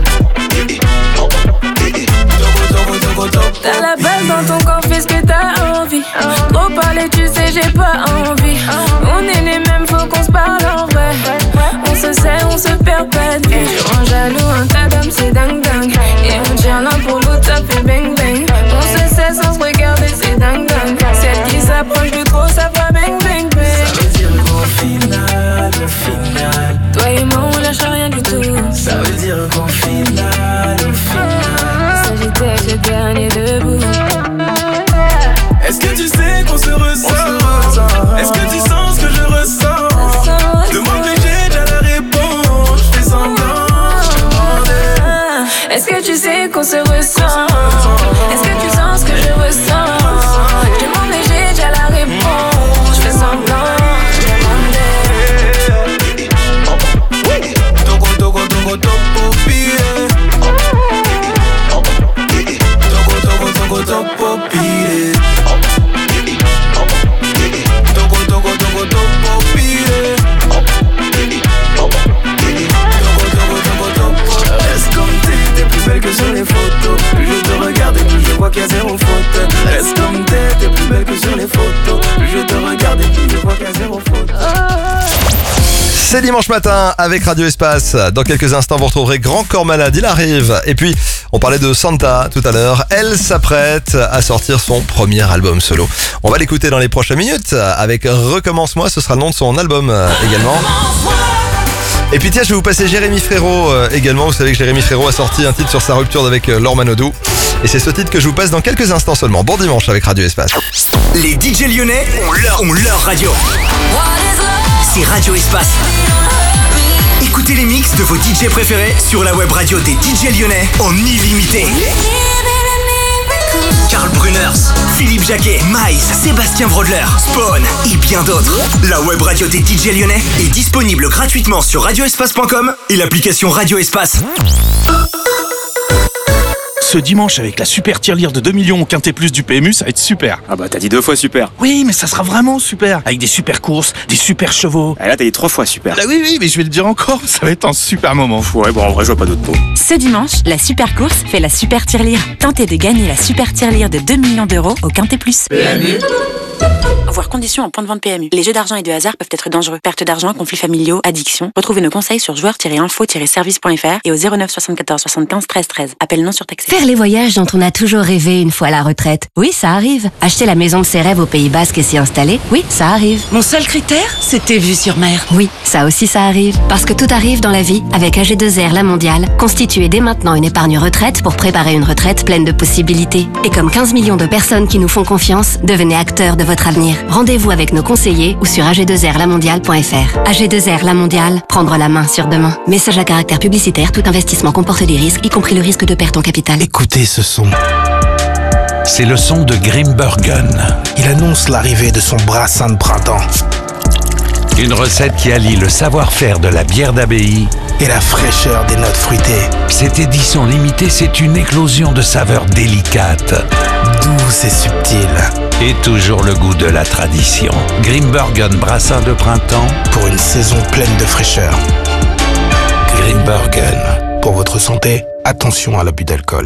Togo, togo, togo, togo. T'as la balle dans ton corps, fais ce que t'as envie. Trop parler, tu sais, j'ai pas envie. On est les mêmes, faut qu'on se parle en vrai. On se sait, on se perd pas de vue. Tu rends jaloux, un tas d'hommes, c'est dingue dingue. Et on tient l'un pour l'autre, ça fait bang bang. On se sait sans se regarder, c'est dingue dingue. Celle qui s'approche de trop, ça va bang bang bang. Ça veut dire qu'au final, au final, Toi et moi, on lâche rien du tout. ça veut dire qu'au final, au final, Il s'agit d'être le dernier debout. est-ce que tu sais qu'on se ressent? Est-ce que tu sens ce que je ressens? Demande mais j'ai déjà la réponse. Je fais semblant de demander. Est-ce que tu sais qu'on se ressent? Est-ce que tu sens ce que je ressens? Je demande mais j'ai déjà la réponse. Je fais semblant de demander. Togo, togo, togo, togo, pire. Togo, togo, togo, togo, pire. Togo, togo, togo, togo, pire. Togo, togo, togo, togo. Reste comme t'es, t'es plus belle que sur les photos. Plus je te regarde et plus je vois qu'il y a zéro faute. Reste comme t'es, t'es plus belle que sur les photos. Plus je te regarde et plus je vois qu'il y a zéro faute. C'est dimanche matin avec Radio Espace. Dans quelques instants, vous retrouverez Grand Corps Malade, il arrive. Et puis, on parlait de Santa tout à l'heure. Elle s'apprête à sortir son premier album solo. On va l'écouter dans les prochaines minutes avec Recommence-moi. Ce sera le nom de son album euh, également. Et puis tiens, je vais vous passer Jérémy Frérot euh, également. Vous savez que Jérémy Frérot a sorti un titre sur sa rupture avec euh, Laure Manodou. Et c'est ce titre que je vous passe dans quelques instants seulement. Bon dimanche avec Radio Espace. Les D J lyonnais ont leur, ont leur radio. C'est Radio Espace. Écoutez les mix de vos D J préférés sur la web radio des D J lyonnais en illimité. Karl Bruners, Philippe Jacquet, Maïs, Sébastien Brodler, Spawn et bien d'autres. La web radio des D J lyonnais est disponible gratuitement sur radio espace point com et l'application Radio Espace. Ce dimanche, avec la super tirelire de deux millions au Quintet Plus du P M U, ça va être super. Ah bah t'as dit deux fois super. Oui, mais ça sera vraiment super. Avec des super courses, des super chevaux. Et là t'as dit trois fois super. Ah oui, oui, mais je vais le dire encore, ça va être un super moment. Ouais bon en vrai je vois pas d'autres mots. Ce dimanche, la super course fait la super tirelire. Tentez de gagner la super tirelire de deux millions d'euros au Quintet Plus. P M U. Voir conditions en point de vente P M U. Les jeux d'argent et de hasard peuvent être dangereux. Perte d'argent, conflits familiaux, addiction. Retrouvez nos conseils sur joueurs tiret info tiret service point f r et au zéro neuf soixante-quatorze soixante-quinze treize treize. Appel non surtaxé. Faire les voyages dont on a toujours rêvé une fois à la retraite. Oui, ça arrive. Acheter la maison de ses rêves au Pays Basque et s'y installer. Oui, ça arrive. Mon seul critère, c'était vue sur mer. Oui, ça aussi ça arrive. Parce que tout arrive dans la vie avec A G deux R La Mondiale. Constituez dès maintenant une épargne retraite pour préparer une retraite pleine de possibilités. Et comme quinze millions de personnes qui nous font confiance, devenez acteurs de votre avenir. Rendez-vous avec nos conseillers ou sur A G deux R la mondiale point f r. A G deux R La Mondiale, prendre la main sur demain. Message à caractère publicitaire, tout investissement comporte des risques, y compris le risque de perte en capital. Écoutez ce son. C'est le son de Grimbergen. Il annonce l'arrivée de son brassin de printemps. Une recette qui allie le savoir-faire de la bière d'abbaye et la fraîcheur des notes fruitées. Cette édition limitée, c'est une éclosion de saveurs délicates, douces et subtiles. Et toujours le goût de la tradition. Grimbergen brassin de printemps pour une saison pleine de fraîcheur. Grimbergen. Pour votre santé, attention à l'abus d'alcool.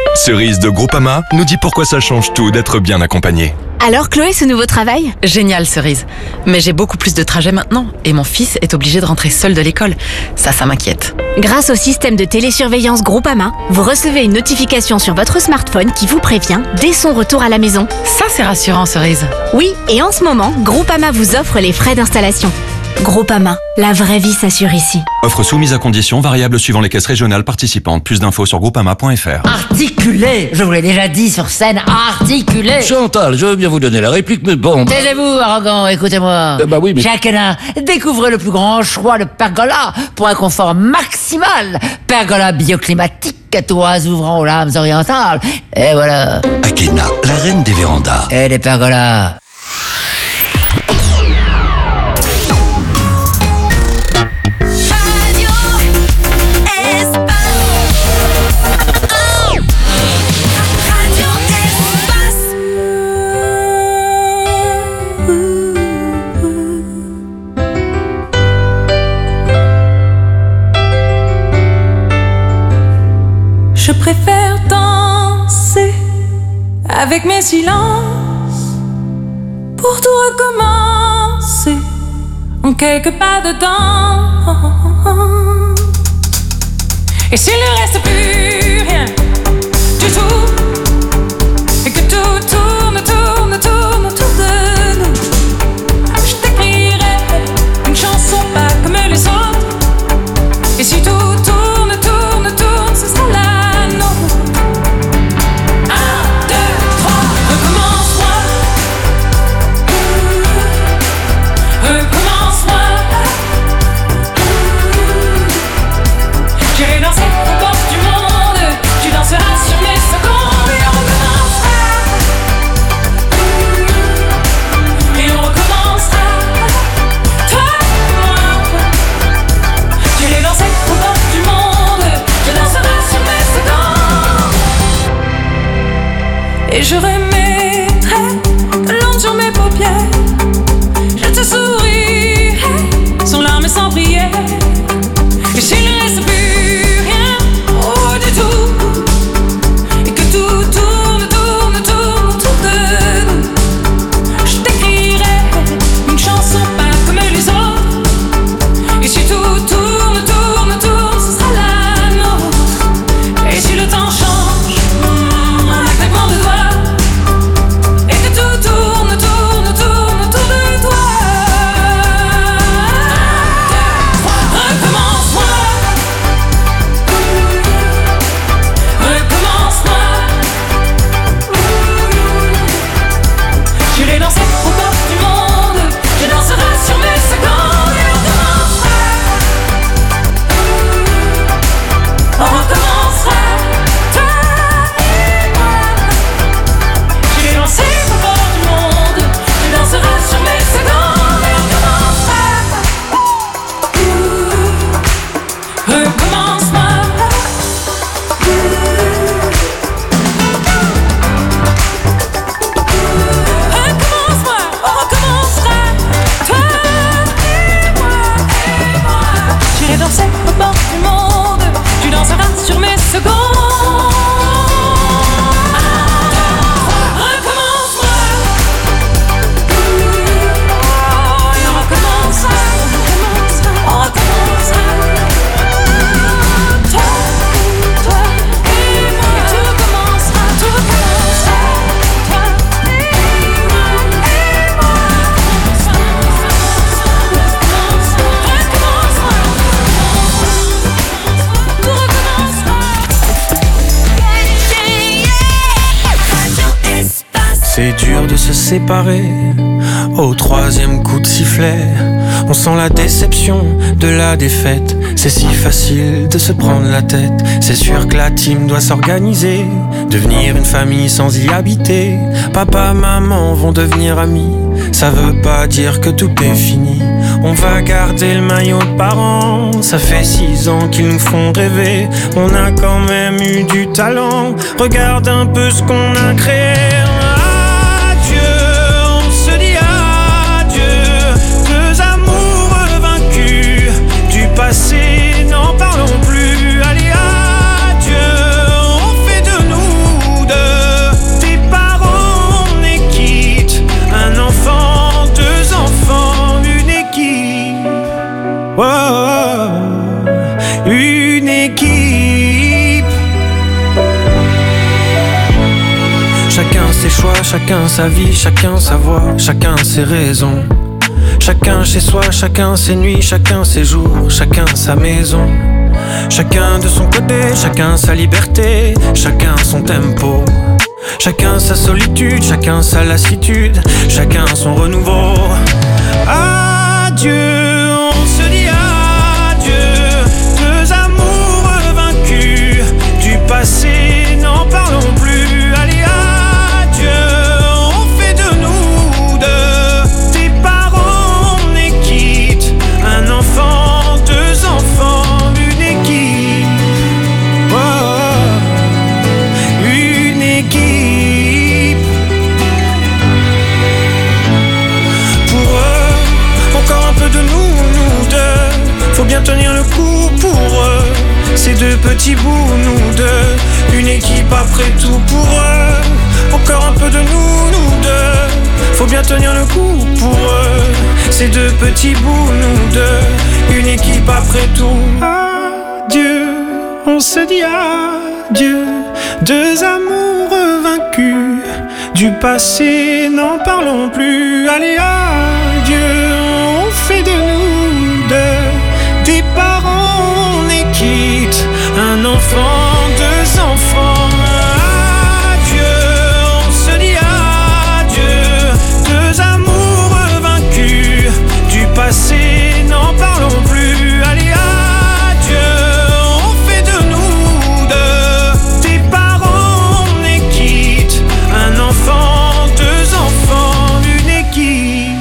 Cerise de Groupama nous dit pourquoi ça change tout d'être bien accompagné. Alors Chloé, ce nouveau travail ? Génial, Cerise. Mais j'ai beaucoup plus de trajets maintenant et mon fils est obligé de rentrer seul de l'école. Ça, ça m'inquiète. Grâce au système de télésurveillance Groupama, vous recevez une notification sur votre smartphone qui vous prévient dès son retour à la maison. Ça, c'est rassurant, Cerise. Oui, et en ce moment, Groupama vous offre les frais d'installation. Groupama, la vraie vie s'assure ici. Offre soumise à conditions, variable suivant les caisses régionales participantes. Plus d'infos sur groupama point f r. Articulé, je vous l'ai déjà dit sur scène, articulé. Chantal, je veux bien vous donner la réplique, mais bon... Taisez-vous, arrogant, écoutez-moi. Euh, bah oui, mais... Jacques Hénin, découvrez le plus grand choix de pergola pour un confort maximal. Pergola bioclimatique, toits ouvrant aux lames orientales. Et voilà. Akena, la reine des vérandas. Et des pergolas. Je préfère danser avec mes silences pour tout recommencer en quelques pas dedans. Et s'il ne reste plus rien du tout et que tout tourne, tourne, tourne autour de nous, je t'écrirai une chanson pas comme les autres. Et si tout tourne, tourne, tourne, ce sera là. Et je remettrai de l'ombre sur mes paupières. Je te sourirai sans larmes et sans prière. Et s'il ne reste plus rien, oh du tout, et que tout tourne, tourne, tourne autour de nous, je t'écrirai une chanson pas comme les autres. Et si tout tourne, tourne, tourne, ce sera la nôtre. Et si le temps change, un claquement de doigts, C'est dur de se séparer au troisième coup de sifflet. On sent la déception de la défaite. C'est si facile de se prendre la tête. C'est sûr que la team doit s'organiser, devenir une famille sans y habiter. Papa, maman vont devenir amis. Ça veut pas dire que tout est fini. On va garder le maillot de parents. Ça fait six ans qu'ils nous font rêver. On a quand même eu du talent. Regarde un peu ce qu'on a créé. Passé, n'en parlons plus. Allez, adieu, on fait de nous une équipe. Chacun ses choix, chacun sa vie, chacun sa voix, chacun ses raisons. Chacun chez soi, chacun ses nuits, chacun ses jours, chacun sa maison. Chacun de son côté, chacun sa liberté, chacun son tempo. Chacun sa solitude, chacun sa lassitude, chacun son renouveau. Adieu, on se dit adieu, deux amours vaincus, du passé n'en parlons plus. Allez, adieu, on fait de nous deux, tes parents, on est quitte, un enfant, deux enfants, une équipe. Oh, une équipe. Pour eux, encore un peu de nous, nous deux. Faut bien tenir le coup pour eux. Ces deux petits bouts, nous deux. Une équipe après tout pour eux. Encore un peu de nous, nous deux. Faut bien tenir le coup pour eux. Ces deux petits bouts, nous deux. Une équipe après tout. Adieu, on se dit adieu. Deux amours vaincus. Du passé, n'en parlons plus. Allez, adieu, on fait de nous deux. Des parents, on est quitte. Un enfant, deux enfants. Adieu, on se dit adieu. Deux amours vaincus. Du passé, n'en parlons plus. Allez, adieu, on fait de nous deux. Tes parents, on est quitte. Un enfant, deux enfants, une équipe.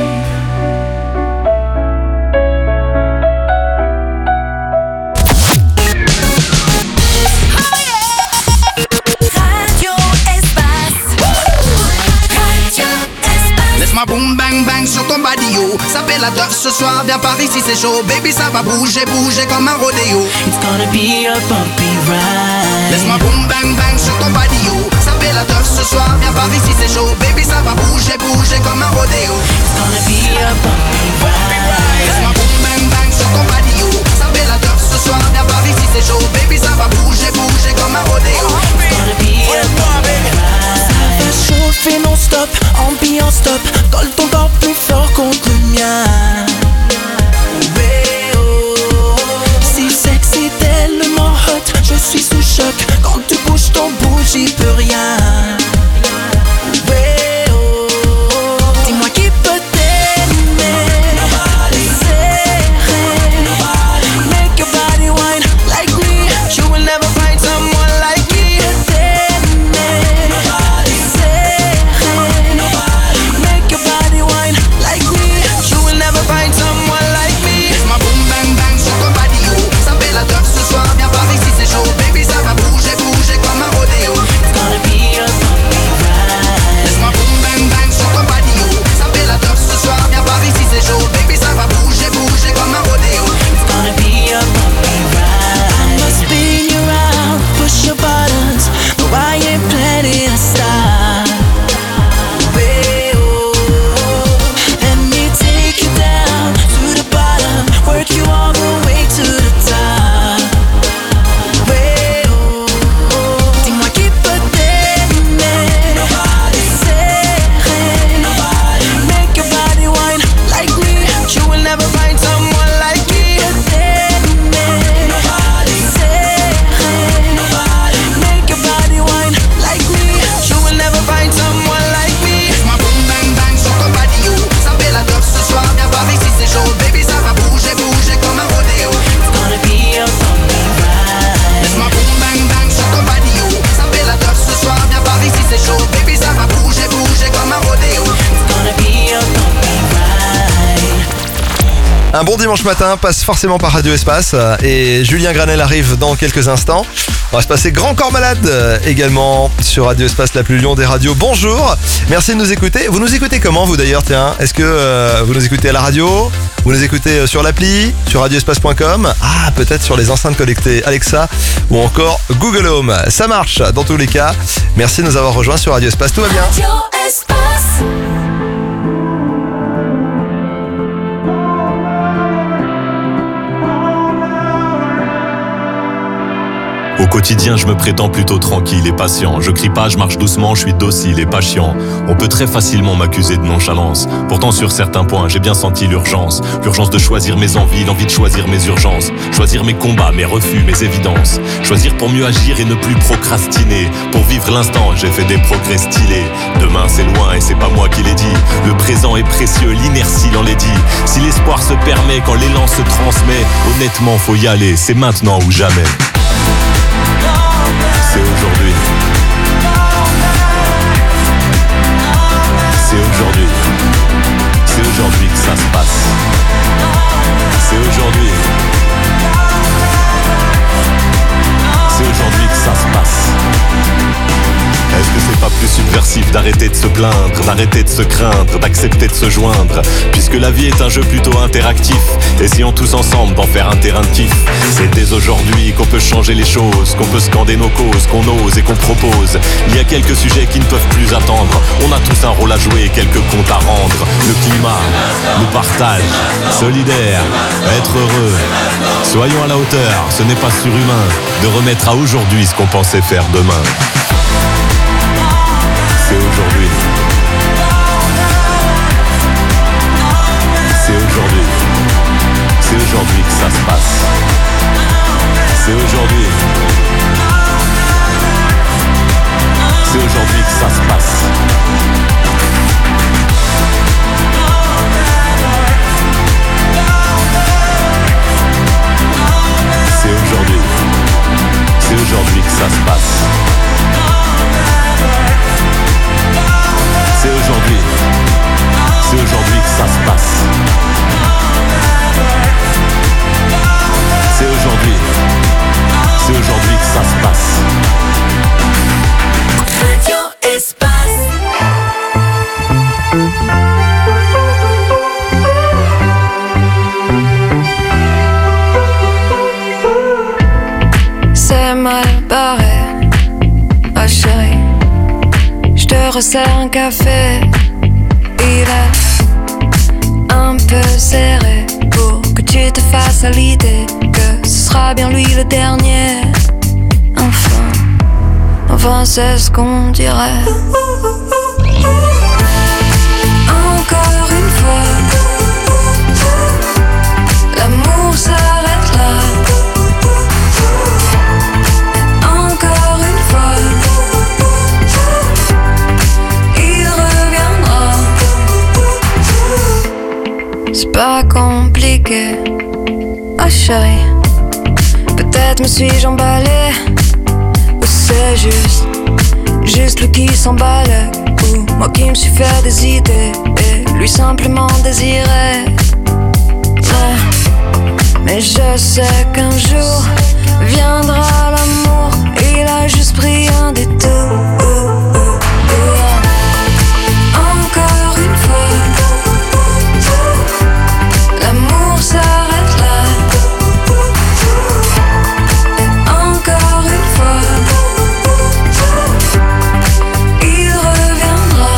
Radio Espace. Radio Espace. Laisse-moi boum bang bang sur ton badio. Ça fait la teuf ce soir, viens par ici c'est chaud. Baby ça va bouger, bouger comme un rodéo. It's gonna be a bumpy ride. Laisse-moi boum bang bang sur ton badio. Ça fait la teuf ce soir, viens par ici c'est chaud. Baby ça va bouger, bouger comme un rodéo. It's gonna be a bumpy ride. Laisse-moi boum bang bang sur ton badio. Ça fait la teuf ce soir, viens par ici c'est chaud. Baby ça va bouger, bouger comme un rodéo. It's gonna be a bumpy ride. Ça va chauffer non-stop, ambiance top. Colle ton corps plus fort contre le mien. Si sexy tellement hot, je suis sous choc. Quand tu bouges ton bout, j'y peux rien. Dis-moi qui peut t'aimer. Serrer. Make your body wine like me. You will never find someone like me. T'aimer. Serrer. Make your body wine like me. You will never find someone like me. Laisse-moi boum bang bang sur ton badio. Ça fait la teuf ce soir, viens par ici c'est chaud. Baby ça va bouger, bouger comme un rodéo. It's gonna be a bumpy ride. Laisse-moi boum bang bang sur ton badio. Ça fait la teuf ce soir, viens par ici c'est chaud. Baby ça va bouger, bouger comme un rodéo. It's gonna be a bumpy ride. I'ma spin you round, push your buttons. No, I ain't planning to stop. Let me take you down to the bottom, work you all the way to the top. Dis-moi qui peut t'aimer. Serrer. Make your body wine like me. You will never find someone like me. T'aimer. Serrer. Make your body wine like me. You will never find someone like me. Laisse-moi boum bang bang sur ton badio. Ça fait la teuf ce soir, viens par ici c'est chaud. Baby ça va bouger, bouger comme un rodéo. It's gonna be a bumpy ride. Laisse-moi boum bang bang sur ton badio. Ça fait la teuf ce soir, viens par ici c'est chaud. Baby ça va bouger, bouger comme un rodéo. It's gonna be a bumpy ride. Un bon dimanche matin passe forcément par Radio Espace et Julien Granel arrive dans quelques instants. On va se passer Grand Corps Malade euh, également sur Radio Espace, la plus Lyon des radios. Bonjour, merci de nous écouter. Vous nous écoutez comment vous d'ailleurs, tiens? Est-ce que euh, vous nous écoutez à la radio? Vous nous écoutez sur l'appli, sur radio espace point com? Ah, peut-être sur les enceintes connectées Alexa ou encore Google Home. Ça marche dans tous les cas. Merci de nous avoir rejoints sur Radio Espace, tout va bien. Radio Espace. Au quotidien, je me prétends plutôt tranquille et patient. Je crie pas, je marche doucement, je suis docile et pas chiant. On peut très facilement m'accuser de nonchalance. Pourtant, sur certains points, j'ai bien senti l'urgence. L'urgence de choisir mes envies, l'envie de choisir mes urgences. Choisir mes combats, mes refus, mes évidences. Choisir pour mieux agir et ne plus procrastiner. Pour vivre l'instant, j'ai fait des progrès stylés. Demain, c'est loin et c'est pas moi qui l'ai dit. Le présent est précieux, l'inertie l'en l'est dit. Si l'espoir se permet, quand l'élan se transmet, honnêtement, faut y aller, c'est maintenant ou jamais. C'est aujourd'hui. C'est aujourd'hui. C'est aujourd'hui que ça se passe. C'est aujourd'hui. C'est aujourd'hui que ça se passe. Est-ce que c'est pas plus subversif d'arrêter de se plaindre, d'arrêter de se craindre, d'accepter de se joindre? Puisque la vie est un jeu plutôt interactif, essayons tous ensemble d'en faire un terrain de kiff. C'est dès aujourd'hui qu'on peut changer les choses, qu'on peut scander nos causes, qu'on ose et qu'on propose. Il y a quelques sujets qui ne peuvent plus attendre. On a tous un rôle à jouer et quelques comptes à rendre. Le climat, le partage, solidaire, être heureux. Soyons à la hauteur, ce n'est pas surhumain de remettre à aujourd'hui ce qu'on pensait faire demain. C'est aujourd'hui. C'est aujourd'hui. C'est aujourd'hui que ça se passe. C'est aujourd'hui. C'est aujourd'hui que ça se passe. C'est aujourd'hui. C'est aujourd'hui que ça se passe. C'est aujourd'hui, c'est aujourd'hui que ça se passe. C'est aujourd'hui, c'est aujourd'hui que ça se passe. Radio Espace. C'est mal barré, ma chérie. Je te resserre un café. Il est un peu serré pour que tu te fasses à l'idée que ce sera bien lui le dernier. Enfin, enfin c'est ce qu'on dirait. Encore une fois, l'amour s'arrête là. C'est pas compliqué, ma chérie. Peut-être me suis-je emballée, ou c'est juste, juste lui qui s'emballe, ou moi qui me suis fait des idées, et lui simplement désiré. Mais, mais je sais qu'un jour viendra l'amour, il a juste pris un détour. Encore une fois, l'amour s'arrête là. Encore une fois, il reviendra.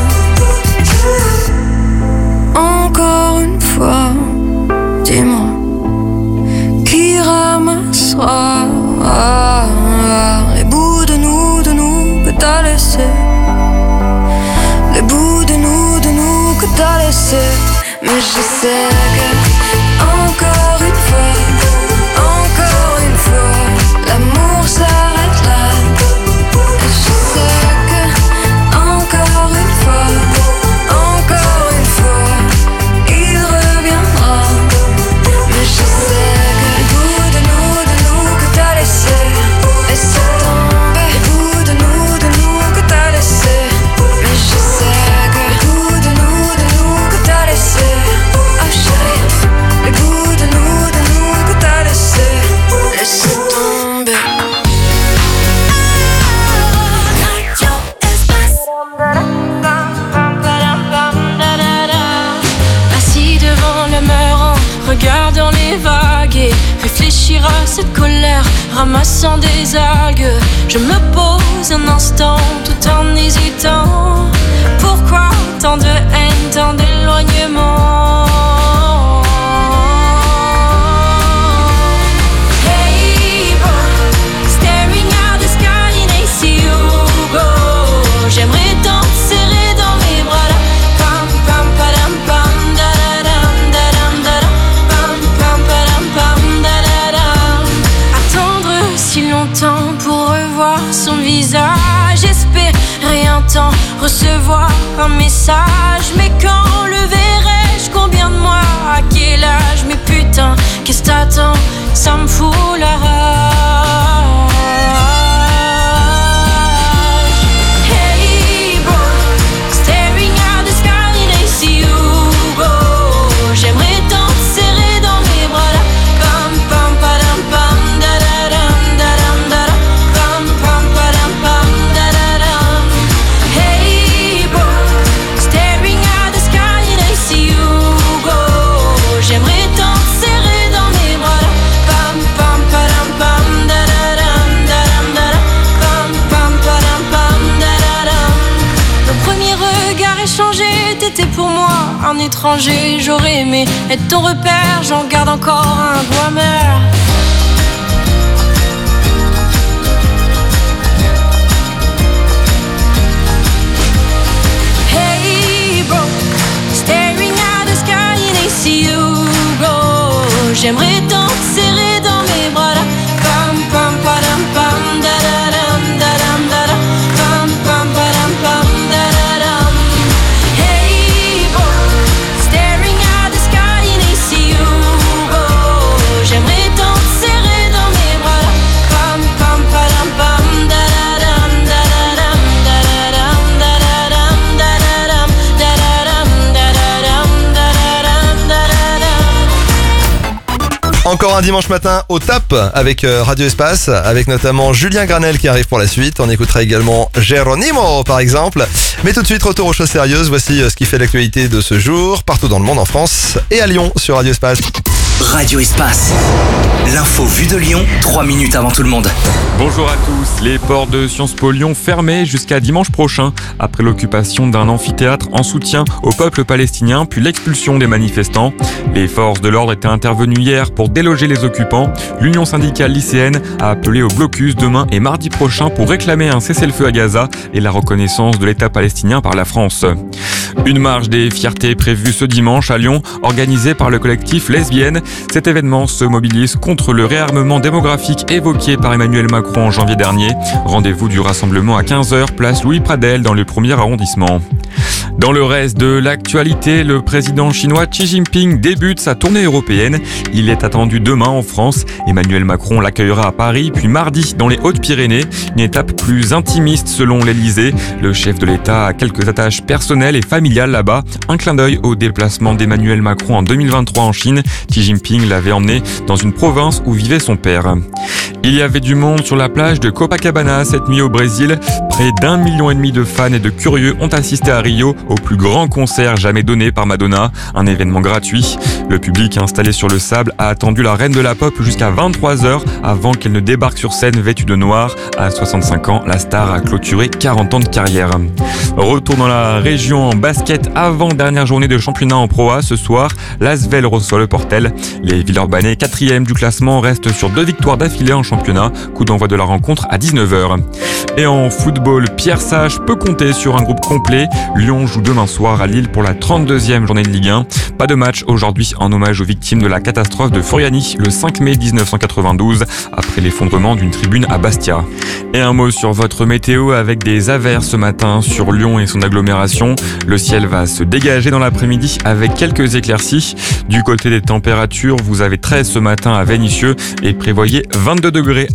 Encore une fois, dis-moi, qui ramassera les bouts de nous, de nous que t'as laissé, les bouts de nous, de nous que t'as laissé. Mais je sais que encore une fois, encore une fois, l'amour s'arrête là. Et je sais que encore une fois, encore une fois, il reviendra. Mais je sais que les bouts de nous, de nous que t'as laissé, laissé tomber, les bouts de nous, de nous que t'as laissé. Mais je sais que les bouts de nous, de nous que t'as laissé. Oh chérie, les bouts de nous, de nous que t'as laissé, laissé tomber. Radio Espace. Assis devant le mur en regardant les vagues et réfléchir à cette colère, ramassant des algues. Je me pose un instant tout en hésitant. Pourquoi tant de haine, tant d'éloignement? Hey boy, stay longtemps pour revoir son visage. Espérer un temps, recevoir un message. Mais quand le verrai-je, combien de mois, à quel âge? Mais putain, qu'est-ce t'attends? Ça me fout la rage. Hey bro, staring at the sky and I see you go. J'aimerais tant te serrer dans mes bras là. Pam pam padam pam da da dam da dam da da. Pam pam padam pam da da dam. Hey bro, staring at the sky and I see you go. J'aimerais tant te serrer dans mes bras là. Pam pam padam pam da da dam da dam da da. Pam pam padam pam da da dam. Nos premiers regards échangés, t'étais pour moi un étranger. J'aurais aimé être ton repère, j'en garde encore un goût amer. Hey bro, staring at the sky and I see you go. J'aimerais tant te serrer dans mes bras là. Pam pam padam pam da da dam da dam da da. Pam pam padam pam da da dam. Hey bro, staring at the sky and I see you go. J'aimerais tant te serrer dans mes bras là. Pam pam padam pam da da dam da da dam da da dam da da dam da da dam da da dam da da dam da da dam da da dam. Encore un dimanche matin au tap avec euh, Radio Espace, avec notamment Julien Granel qui arrive pour la suite. On écoutera également Geronimo par exemple. Mais tout de suite, retour aux choses sérieuses. Voici euh, ce qui fait l'actualité de ce jour, partout dans le monde, en France et à Lyon sur Radio Espace. Radio Espace. L'info vue de Lyon, trois minutes avant tout le monde. Bonjour à tous. Les ports de Sciences Po Lyon fermés jusqu'à dimanche prochain après l'occupation d'un amphithéâtre en soutien au peuple palestinien puis l'expulsion des manifestants. Les forces de l'ordre étaient intervenues hier pour déloger les occupants. L'Union syndicale lycéenne a appelé au blocus demain et mardi prochain pour réclamer un cessez-le-feu à Gaza et la reconnaissance de l'État palestinien par la France. Une marche des fiertés prévue ce dimanche à Lyon, organisée par le collectif Lesbiennes. Cet événement se mobilise contre le réarmement démographique évoqué par Emmanuel Macron en janvier dernier. Rendez-vous du rassemblement à quinze heures, place Louis Pradel dans le premier arrondissement. Dans le reste de l'actualité, le président chinois Xi Jinping débute sa tournée européenne. Il est attendu demain en France. Emmanuel Macron l'accueillera à Paris, puis mardi dans les Hautes-Pyrénées. Une étape plus intimiste selon l'Elysée. Le chef de l'État a quelques attaches personnelles et familiales là-bas. Un clin d'œil au déplacement d'Emmanuel Macron en deux mille vingt-trois en Chine. Xi Jinping l'avait emmené dans une province où vivait son père. Il y avait du monde sur la plage de Copacabana cette nuit au Brésil. Près d'un million et demi de fans et de curieux ont assisté à Rio au plus grand concert jamais donné par Madonna, un événement gratuit. Le public installé sur le sable a attendu la reine de la pop jusqu'à vingt-trois heures avant qu'elle ne débarque sur scène vêtue de noir. À soixante-cinq ans, la star a clôturé quarante ans de carrière. Retour dans la région en basket avant dernière journée de championnat en Pro A ce soir. L'Asvel reçoit le Portel. Les Villeurbanais, quatrième du classement, restent sur deux victoires d'affilée en championnat. Coup d'envoi de la rencontre à dix-neuf heures. Et en football, Pierre Sage peut compter sur un groupe complet. Lyon joue demain soir à Lille pour la trente-deuxième journée de Ligue un. Pas de match aujourd'hui en hommage aux victimes de la catastrophe de Furiani le cinq mai dix-neuf cent quatre-vingt-douze après l'effondrement d'une tribune à Bastia. Et un mot sur votre météo avec des averses ce matin sur Lyon et son agglomération. Le ciel va se dégager dans l'après-midi avec quelques éclaircies. Du côté des températures, vous avez treize ce matin à Vénissieux et prévoyez vingt-deux degrés